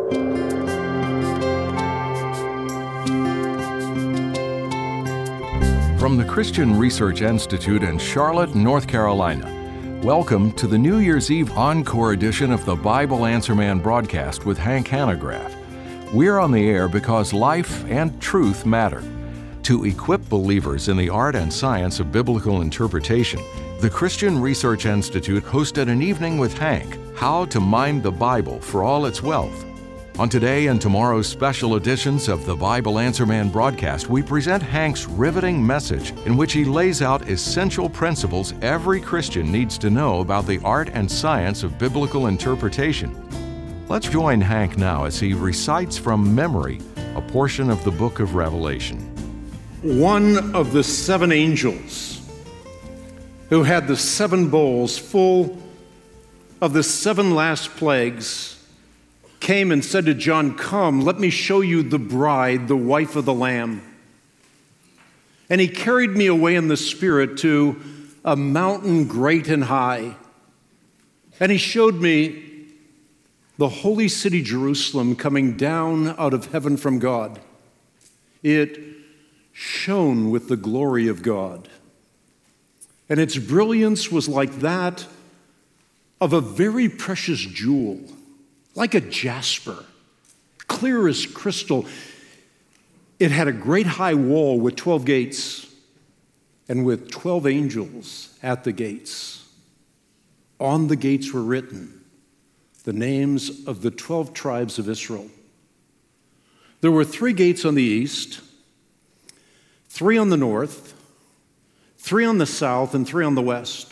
From the Christian Research Institute in Charlotte, North Carolina, welcome to the New Year's Eve encore edition of the Bible Answer Man broadcast with Hank Hanegraaff. We're on the air because life and truth matter. To equip believers in the art and science of biblical interpretation, the Christian Research Institute hosted an evening with Hank, How to Mine the Bible for All Its Wealth. On today and tomorrow's special editions of the Bible Answer Man broadcast, we present Hank's riveting message in which he lays out essential principles every Christian needs to know about the art and science of biblical interpretation. Let's join Hank now as he recites from memory a portion of the book of Revelation. One of the seven angels who had the seven bowls full of the seven last plagues came and said to John, "Come, let me show you the bride, the wife of the Lamb." And he carried me away in the Spirit to a mountain great and high. And he showed me the holy city Jerusalem coming down out of heaven from God. It shone with the glory of God, and its brilliance was like that of a very precious jewel, like a jasper, clear as crystal. It had a great high wall with 12 gates and with 12 angels at the gates. On the gates were written the names of the 12 tribes of Israel. There were 3 gates on the east, 3 on the north, 3 on the south, and 3 on the west.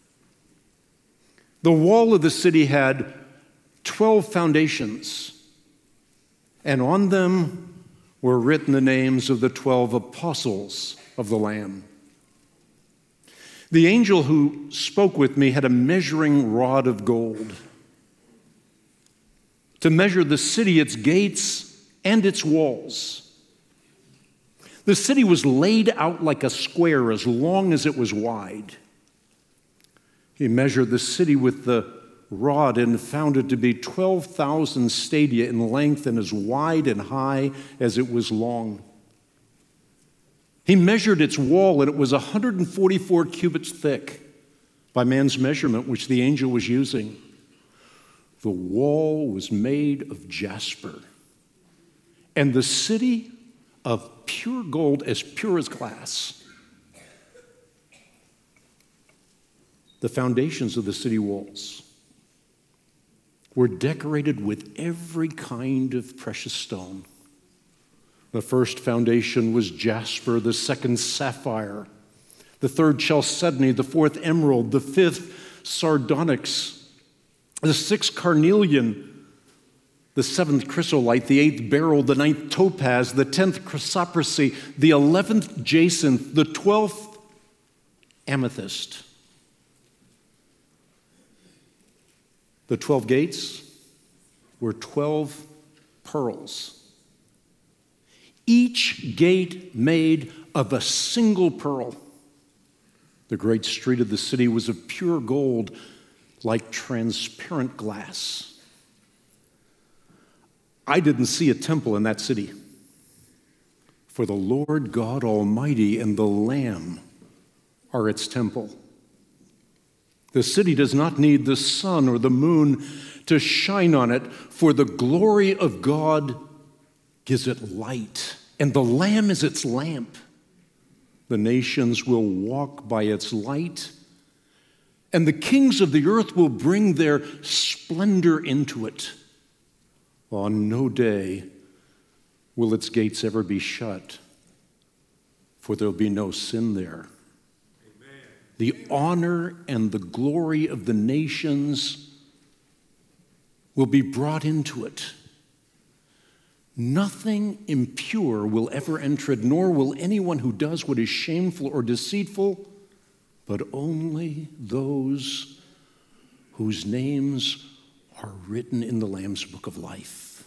The wall of the city had 12 foundations, and on them were written the names of the 12 apostles of the Lamb. The angel who spoke with me had a measuring rod of gold to measure the city, its gates, and its walls. The city was laid out like a square as long as it was wide. He measured the city with the rod and found it to be 12,000 stadia in length and as wide and high as it was long. He measured its wall, and it was 144 cubits thick by man's measurement, which the angel was using. The wall was made of jasper, and the city of pure gold, as pure as glass. The foundations of the city walls were decorated with every kind of precious stone. The first foundation was jasper, the second sapphire, the third chalcedony, the fourth emerald, the fifth sardonyx, the sixth carnelian, the seventh chrysolite, the eighth beryl, the ninth topaz, the 10th chrysoprase, the 11th jacinth, the 12th amethyst. The 12 gates were 12 pearls, each gate made of a single pearl. The great street of the city was of pure gold, like transparent glass. I didn't see a temple in that city, for the Lord God Almighty and the Lamb are its temple. The city does not need the sun or the moon to shine on it, for the glory of God gives it light, and the Lamb is its lamp. The nations will walk by its light, and the kings of the earth will bring their splendor into it. On no day will its gates ever be shut, for there will be no sin there. The honor and the glory of the nations will be brought into it. Nothing impure will ever enter it, nor will anyone who does what is shameful or deceitful, but only those whose names are written in the Lamb's Book of Life.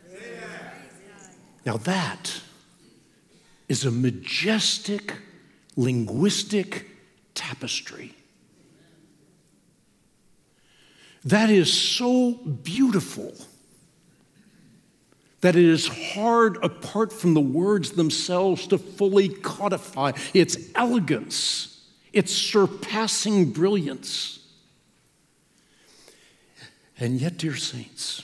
Now that is a majestic, linguistic tapestry. That is so beautiful that it is hard, apart from the words themselves, to fully codify its elegance, its surpassing brilliance. And yet, dear saints,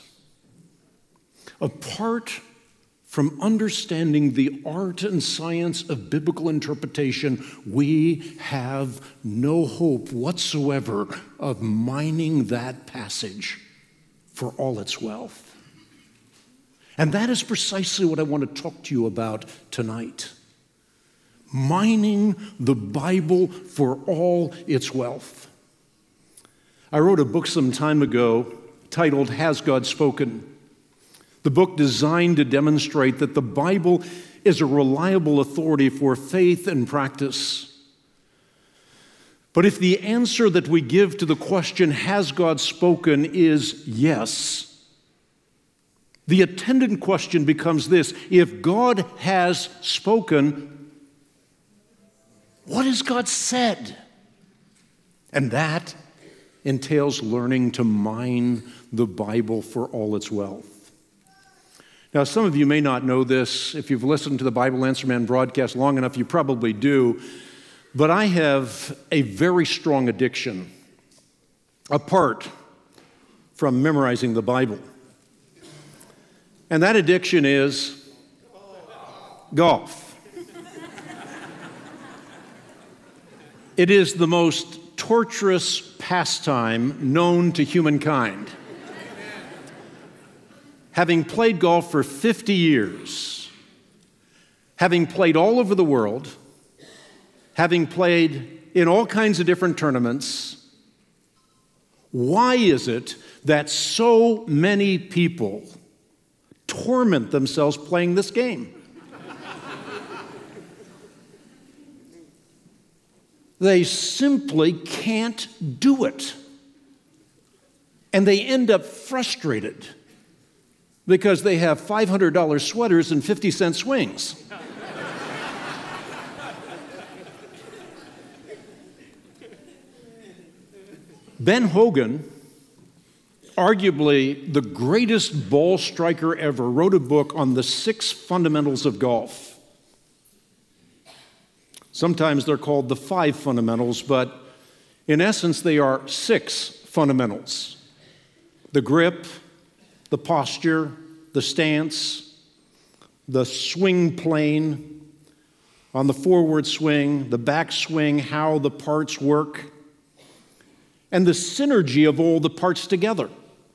apart from understanding the art and science of biblical interpretation, we have no hope whatsoever of mining that passage for all its wealth. And that is precisely what I want to talk to you about tonight. Mining the Bible for all its wealth. I wrote a book some time ago titled, Has God Spoken? The book designed to demonstrate that the Bible is a reliable authority for faith and practice. But if the answer that we give to the question, has God spoken, is yes, the attendant question becomes this: if God has spoken, what has God said? And that entails learning to mine the Bible for all its wealth. Now, some of you may not know this. If you've listened to the Bible Answer Man broadcast long enough, you probably do. But I have a very strong addiction, apart from memorizing the Bible. And that addiction is golf. It is the most torturous pastime known to humankind. Having played golf for 50 years, having played all over the world, having played in all kinds of different tournaments, why is it that so many people torment themselves playing this game? They simply can't do it. And they end up frustrated because they have $500 sweaters and 50-cent swings. Ben Hogan, arguably the greatest ball striker ever, wrote a book on the 6 fundamentals of golf. Sometimes they're called the 5 fundamentals, but in essence, they are 6 fundamentals: the grip, the posture, the stance, the swing plane, on the forward swing, the back swing, how the parts work, and the synergy of all the parts together.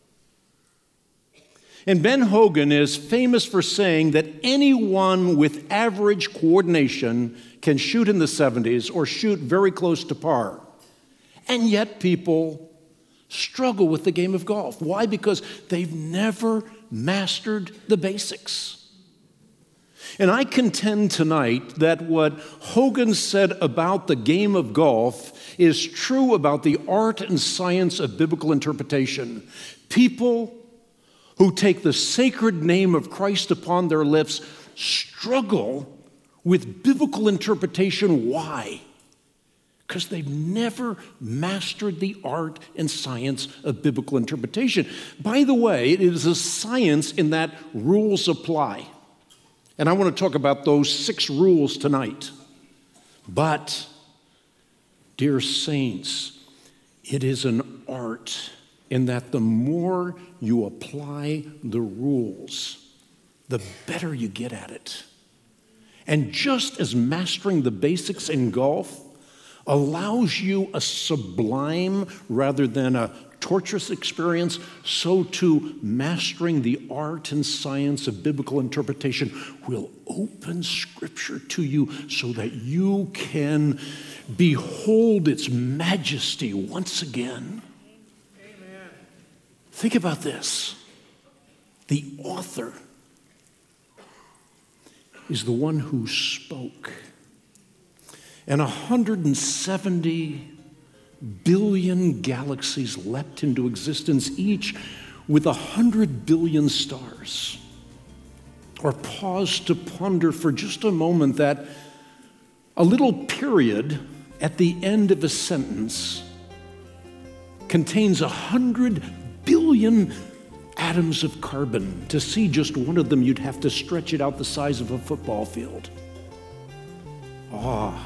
And Ben Hogan is famous for saying that anyone with average coordination can shoot in the 70s or shoot very close to par. And yet people struggle with the game of golf. Why? Because they've never mastered the basics. And I contend tonight that what Hogan said about the game of golf is true about the art and science of biblical interpretation. People who take the sacred name of Christ upon their lips struggle with biblical interpretation. Why? Because they've never mastered the art and science of biblical interpretation. By the way, it is a science in that rules apply. And I want to talk about those 6 rules tonight. But, dear saints, it is an art in that the more you apply the rules, the better you get at it. And just as mastering the basics in golf allows you a sublime rather than a torturous experience, so too mastering the art and science of biblical interpretation will open Scripture to you so that you can behold its majesty once again. Amen. Think about this. The author is the one who spoke. And 170 billion galaxies leapt into existence, each with 100 billion stars. Or pause to ponder for just a moment that a little period at the end of a sentence contains 100 billion atoms of carbon. To see just one of them, you'd have to stretch it out the size of a football field. The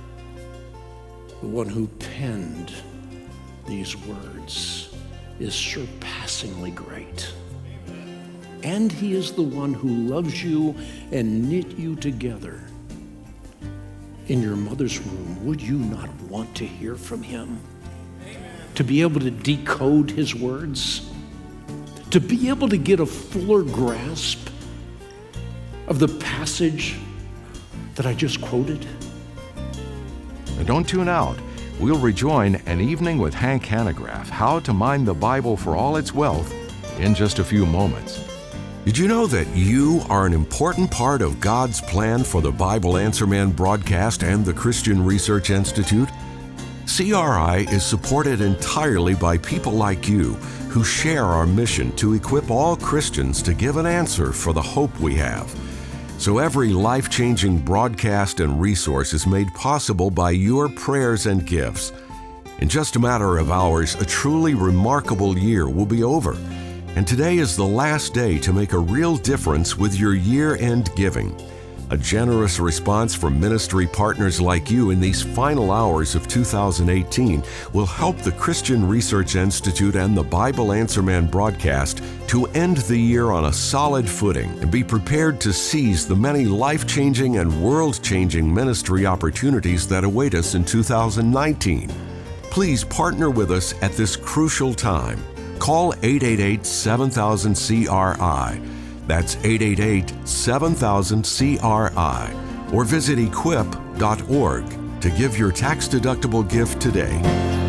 one who penned these words is surpassingly great. And he is the one who loves you and knit you together in your mother's womb. Would you not want to hear from him? To be able to decode his words? To be able to get a fuller grasp of the passage that I just quoted? And don't tune out. We'll rejoin An Evening with Hank Hanegraaff, How to Mine the Bible for All Its Wealth, in just a few moments. Did you know that you are an important part of God's plan for the Bible Answer Man broadcast and the Christian Research Institute? CRI is supported entirely by people like you who share our mission to equip all Christians to give an answer for the hope we have. So every life-changing broadcast and resource is made possible by your prayers and gifts. In just a matter of hours, a truly remarkable year will be over. And today is the last day to make a real difference with your year-end giving. A generous response from ministry partners like you in these final hours of 2018 will help the Christian Research Institute and the Bible Answer Man broadcast to end the year on a solid footing and be prepared to seize the many life-changing and world-changing ministry opportunities that await us in 2019. Please partner with us at this crucial time. Call 888-7000-CRI. That's 888-7000-CRI. Or visit equip.org to give your tax-deductible gift today.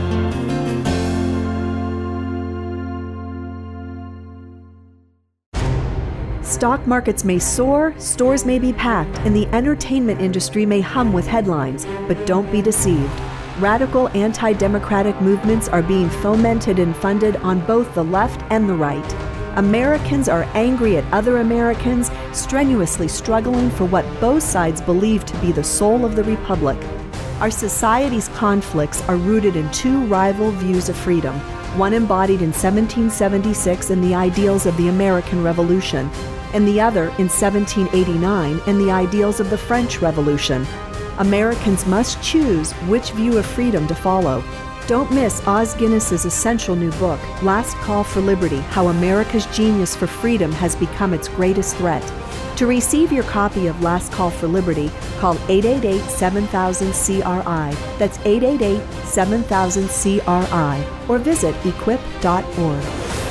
Stock markets may soar, stores may be packed, and the entertainment industry may hum with headlines, but don't be deceived. Radical anti-democratic movements are being fomented and funded on both the left and the right. Americans are angry at other Americans, strenuously struggling for what both sides believe to be the soul of the republic. Our society's conflicts are rooted in two rival views of freedom, one embodied in 1776 in the ideals of the American Revolution, and the other in 1789 in the ideals of the French Revolution. Americans must choose which view of freedom to follow. Don't miss Os Guinness's essential new book, Last Call for Liberty: How America's Genius for Freedom Has Become Its Greatest Threat. To receive your copy of Last Call for Liberty, call 888-7000-CRI. That's 888-7000-CRI. Or visit equip.org.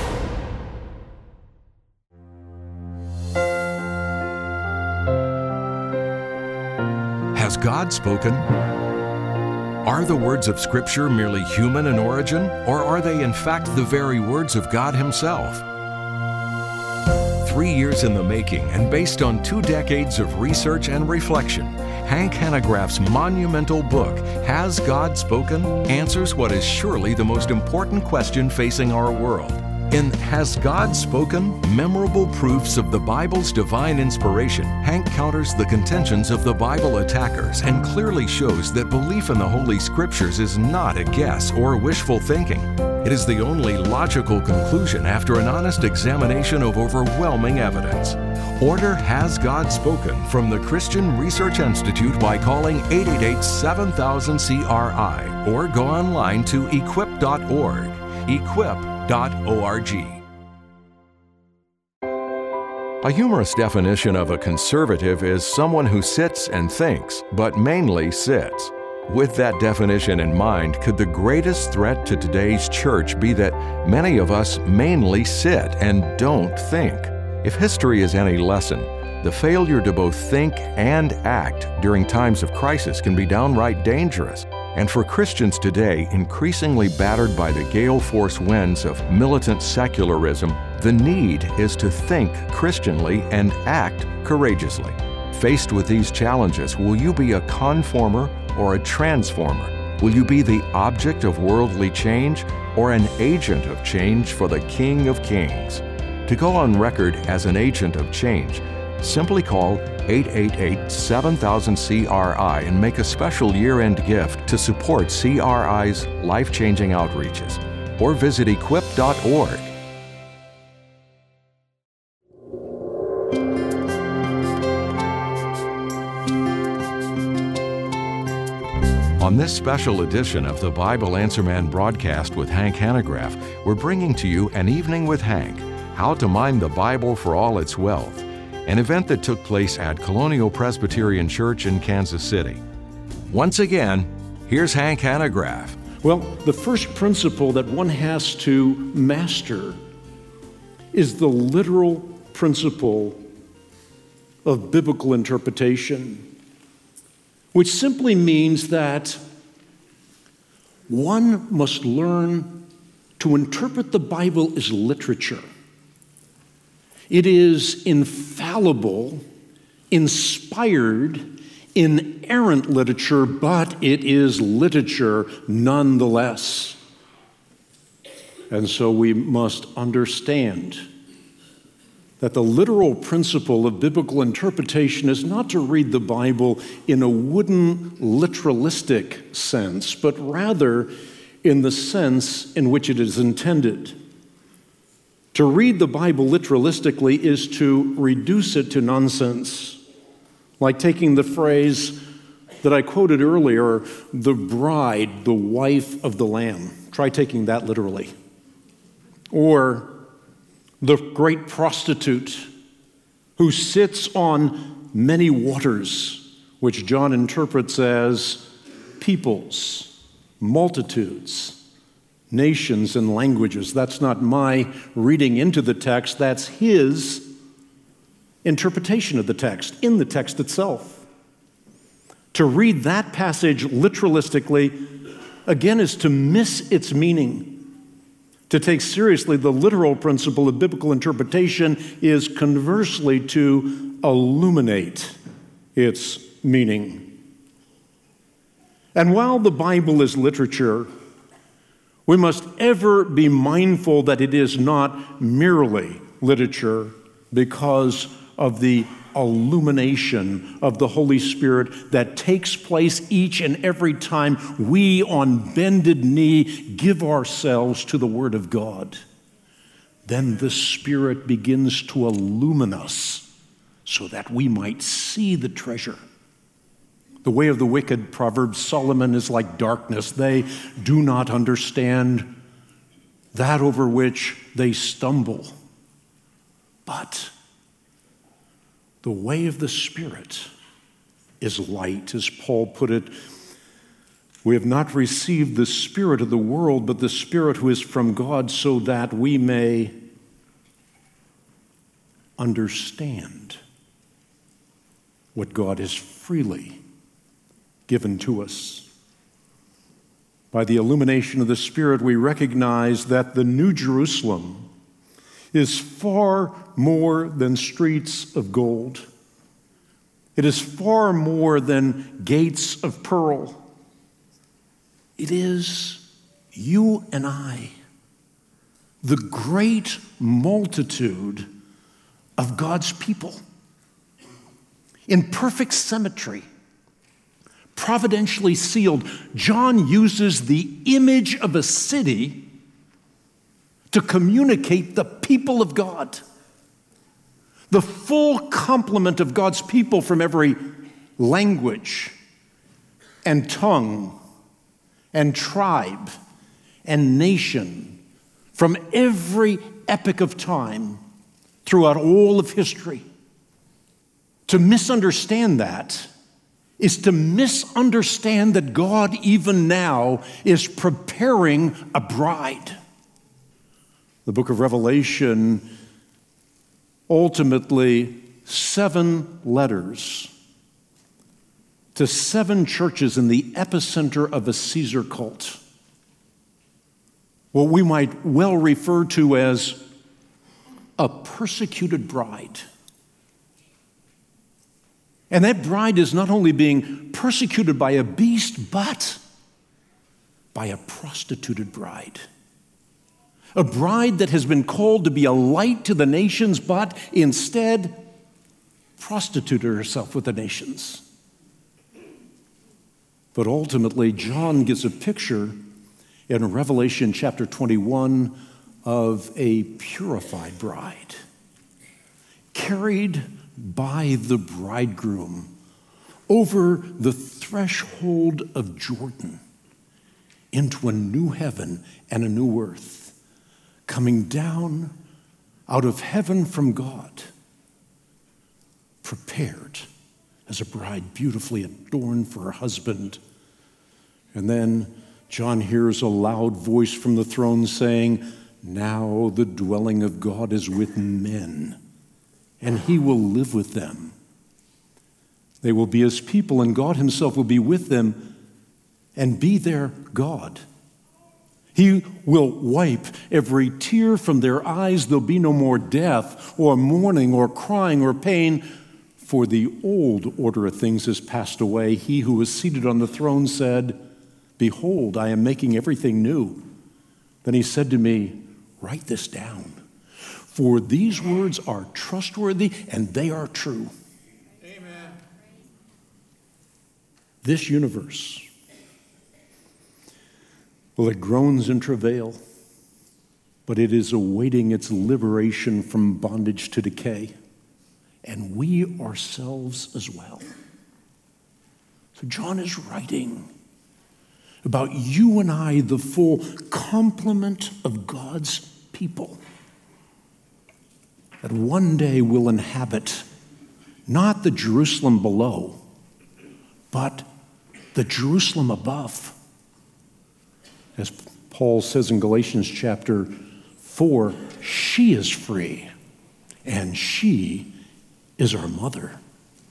Has God spoken? Are the words of Scripture merely human in origin, or are they in fact the very words of God Himself? 3 years in the making and based on 2 decades of research and reflection, Hank Hanegraaff's monumental book, Has God Spoken?, answers what is surely the most important question facing our world. In Has God Spoken? Memorable Proofs of the Bible's Divine Inspiration, Hank counters the contentions of the Bible attackers and clearly shows that belief in the Holy Scriptures is not a guess or wishful thinking. It is the only logical conclusion after an honest examination of overwhelming evidence. Order Has God Spoken from the Christian Research Institute by calling 888-7000-CRI or go online to equip.org. Equip.org. A humorous definition of a conservative is someone who sits and thinks, but mainly sits. With that definition in mind, could the greatest threat to today's church be that many of us mainly sit and don't think? If history is any lesson, the failure to both think and act during times of crisis can be downright dangerous. And for Christians today, increasingly battered by the gale force winds of militant secularism, the need is to think Christianly and act courageously. Faced with these challenges, will you be a conformer or a transformer? Will you be the object of worldly change or an agent of change for the King of Kings? To go on record as an agent of change, simply call 888-7000-CRI and make a special year-end gift to support CRI's life-changing outreaches. Or visit equip.org. On this special edition of the Bible Answer Man broadcast with Hank Hanegraaff, we're bringing to you An Evening with Hank, How to Mine the Bible for All Its Wealth, an event that took place at Colonial Presbyterian Church in Kansas City. Once again, here's Hank Hanegraaff. Well, the first principle that one has to master is the literal principle of biblical interpretation, which simply means that one must learn to interpret the Bible as literature. It is infallible, inspired, inerrant literature, but it is literature nonetheless. And so we must understand that the literal principle of biblical interpretation is not to read the Bible in a wooden, literalistic sense, but rather in the sense in which it is intended. To read the Bible literalistically is to reduce it to nonsense, like taking the phrase that I quoted earlier, the bride, the wife of the Lamb. Try taking that literally. Or the great prostitute who sits on many waters, which John interprets as peoples, multitudes, nations, and languages. That's not my reading into the text, that's his interpretation of the text, in the text itself. To read that passage literalistically, again, is to miss its meaning. To take seriously the literal principle of biblical interpretation is conversely to illuminate its meaning. And while the Bible is literature, we must ever be mindful that it is not merely literature because of the illumination of the Holy Spirit that takes place each and every time we on bended knee give ourselves to the Word of God. Then the Spirit begins to illumine us so that we might see the treasure. The way of the wicked, Proverbs Solomon, is like darkness. They do not understand that over which they stumble. But the way of the Spirit is light, as Paul put it. We have not received the spirit of the world, but the Spirit who is from God, so that we may understand what God has freely given to us. By the illumination of the Spirit, we recognize that the New Jerusalem is far more than streets of gold. It is far more than gates of pearl. It is you and I, the great multitude of God's people, in perfect symmetry, providentially sealed. John uses the image of a city to communicate the people of God, the full complement of God's people from every language and tongue and tribe and nation, from every epoch of time throughout all of history. To misunderstand that is to misunderstand that God even now is preparing a bride. The book of Revelation, ultimately 7 letters to 7 churches in the epicenter of a Caesar cult. What we might well refer to as a persecuted bride. And that bride is not only being persecuted by a beast, but by a prostituted bride. A bride that has been called to be a light to the nations, but instead prostituted herself with the nations. But ultimately, John gives a picture in Revelation chapter 21 of a purified bride, carried by the bridegroom over the threshold of Jordan into a new heaven and a new earth, coming down out of heaven from God, prepared as a bride beautifully adorned for her husband. And then John hears a loud voice from the throne saying, "Now the dwelling of God is with men, and he will live with them. They will be his people, and God himself will be with them and be their God. He will wipe every tear from their eyes. There'll be no more death or mourning or crying or pain, for the old order of things has passed away." He who was seated on the throne said, "Behold, I am making everything new." Then he said to me, "Write this down, for these words are trustworthy and they are true." Amen. This universe, well, it groans in travail, but it is awaiting its liberation from bondage to decay, and we ourselves as well. So John is writing about you and I, the full complement of God's people, that one day will inhabit not the Jerusalem below, but the Jerusalem above. As Paul says in Galatians chapter 4, she is free, and she is our mother.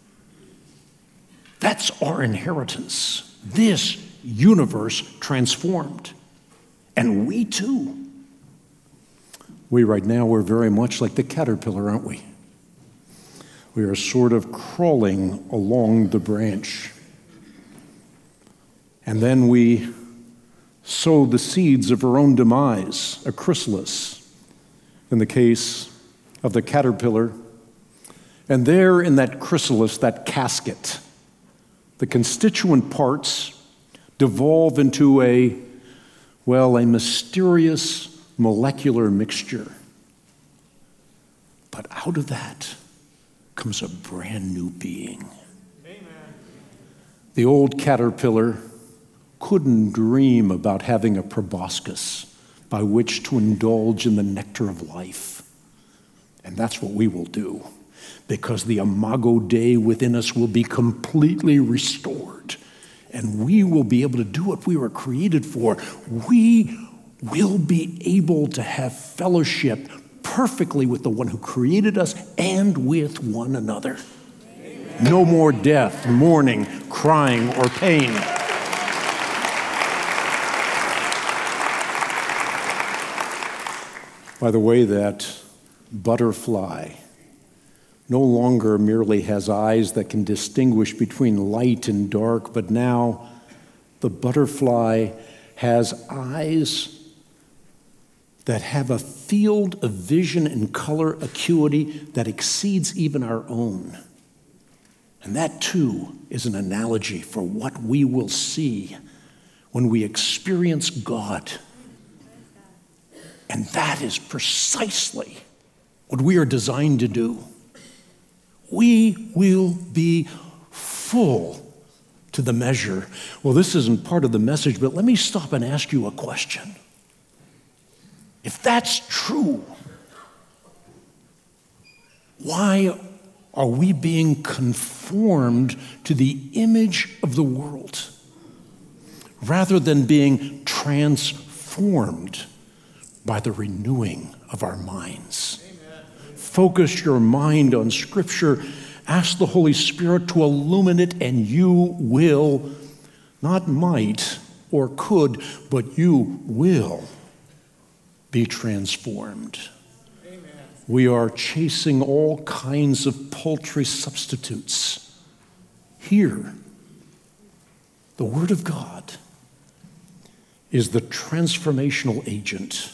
That's our inheritance. This universe transformed. And we too. We right now, we're very much like the caterpillar, aren't we? We are sort of crawling along the branch. And then we sow the seeds of our own demise, a chrysalis, in the case of the caterpillar. And there in that chrysalis, that casket, the constituent parts devolve into a mysterious molecular mixture. But out of that comes a brand new being. Amen. The old caterpillar couldn't dream about having a proboscis by which to indulge in the nectar of life. And that's what we will do, because the imago Dei within us will be completely restored, and we will be able to do what we were created for. We will be able to have fellowship perfectly with the one who created us and with one another. Amen. No more death, mourning, crying, or pain. By the way, that butterfly no longer merely has eyes that can distinguish between light and dark, but now the butterfly has eyes that have a field of vision and color acuity that exceeds even our own. And that too is an analogy for what we will see when we experience God. And that is precisely what we are designed to do. We will be full to the measure. Well, this isn't part of the message, but let me stop and ask you a question. If that's true, why are we being conformed to the image of the world rather than being transformed by the renewing of our minds? Amen. Focus your mind on Scripture. Ask the Holy Spirit to illumine it, and you will, not might or could, but you will be transformed. Amen. We are chasing all kinds of paltry substitutes. Here, the Word of God is the transformational agent.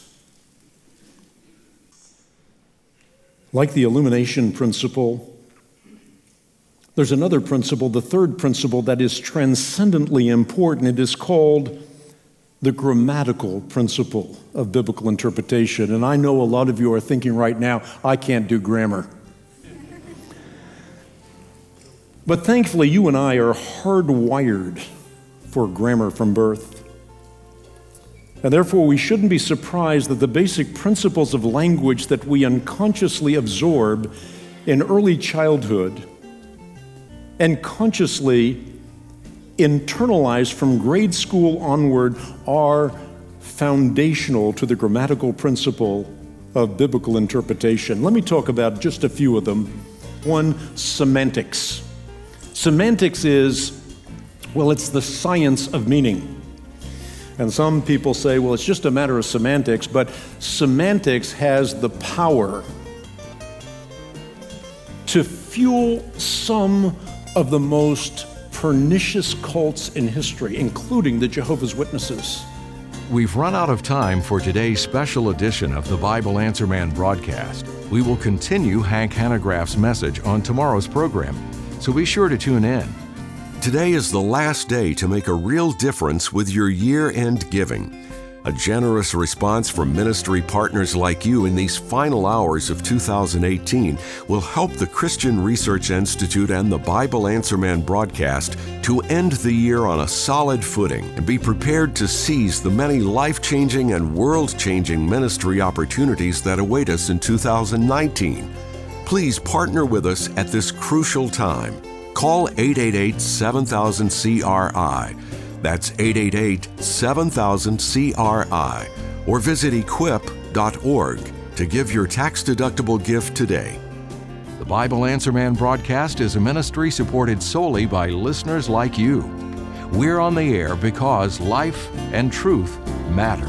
Like the illumination principle, there's another principle, the third principle, that is transcendently important. It is called the grammatical principle of biblical interpretation. And I know a lot of you are thinking right now, I can't do grammar. But thankfully, you and I are hardwired for grammar from birth. And therefore, we shouldn't be surprised that the basic principles of language that we unconsciously absorb in early childhood and consciously internalize from grade school onward are foundational to the grammatical principle of biblical interpretation. Let me talk about just a few of them. One, semantics. Semantics is, well, it's the science of meaning. And some people say, well, it's just a matter of semantics, but semantics has the power to fuel some of the most pernicious cults in history, including the Jehovah's Witnesses. We've run out of time for today's special edition of the Bible Answer Man broadcast. We will continue Hank Hanegraaff's message on tomorrow's program, so be sure to tune in. Today is the last day to make a real difference with your year-end giving. A generous response from ministry partners like you in these final hours of 2018 will help the Christian Research Institute and the Bible Answer Man broadcast to end the year on a solid footing and be prepared to seize the many life-changing and world-changing ministry opportunities that await us in 2019. Please partner with us at this crucial time. Call 888-7000-CRI. That's 888-7000-CRI. Or visit equip.org to give your tax-deductible gift today. The Bible Answer Man broadcast is a ministry supported solely by listeners like you. We're on the air because life and truth matter.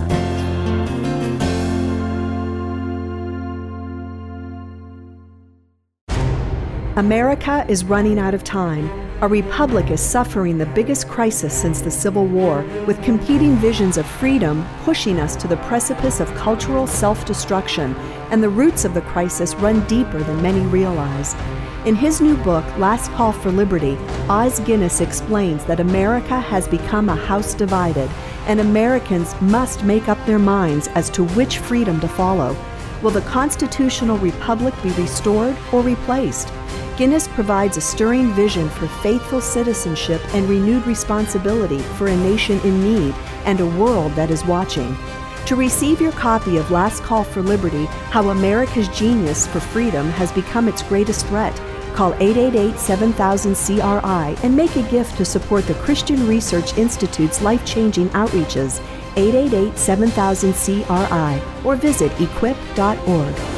America is running out of time. Our republic is suffering the biggest crisis since the Civil War, with competing visions of freedom pushing us to the precipice of cultural self-destruction, and the roots of the crisis run deeper than many realize. In his new book, Last Call for Liberty, Os Guinness explains that America has become a house divided, and Americans must make up their minds as to which freedom to follow. Will the constitutional republic be restored or replaced? Guinness provides a stirring vision for faithful citizenship and renewed responsibility for a nation in need and a world that is watching. To receive your copy of Last Call for Liberty, How America's Genius for Freedom Has Become Its Greatest Threat, call 888-7000-CRI and make a gift to support the Christian Research Institute's life-changing outreaches, 888-7000-CRI, or visit equip.org.